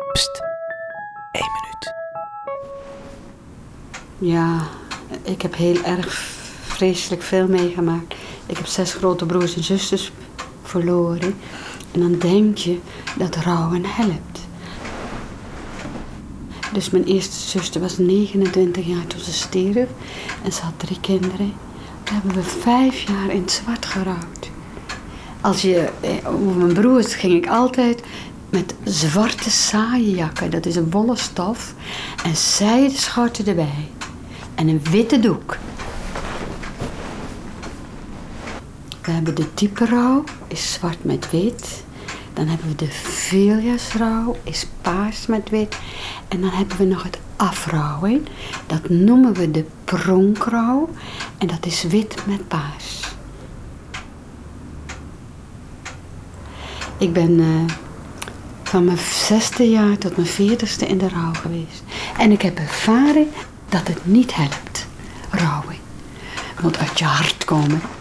Pst, 1 minuut. Ja, ik heb heel erg vreselijk veel meegemaakt. Ik heb 6 grote broers en zusters verloren. En dan denk je dat rouwen helpt. Dus mijn eerste zuster was 29 jaar toen ze stierf. En ze had 3 kinderen. Toen hebben we 5 jaar in het zwart gerouwd. Over mijn broers ging ik altijd met zwarte saaienjakken. Dat is een wollen stof. En zijden schorten erbij. En een witte doek. We hebben de diepe rouw, is zwart met wit. Dan hebben we de veeljaarsrouw, is paars met wit. En dan hebben we nog het afrouwen. Dat noemen we de pronkrouw. En dat is wit met paars. Ik ben van mijn 6e jaar tot mijn 40ste in de rouw geweest. En ik heb ervaren dat het niet helpt, rouwen. Het moet uit je hart komen.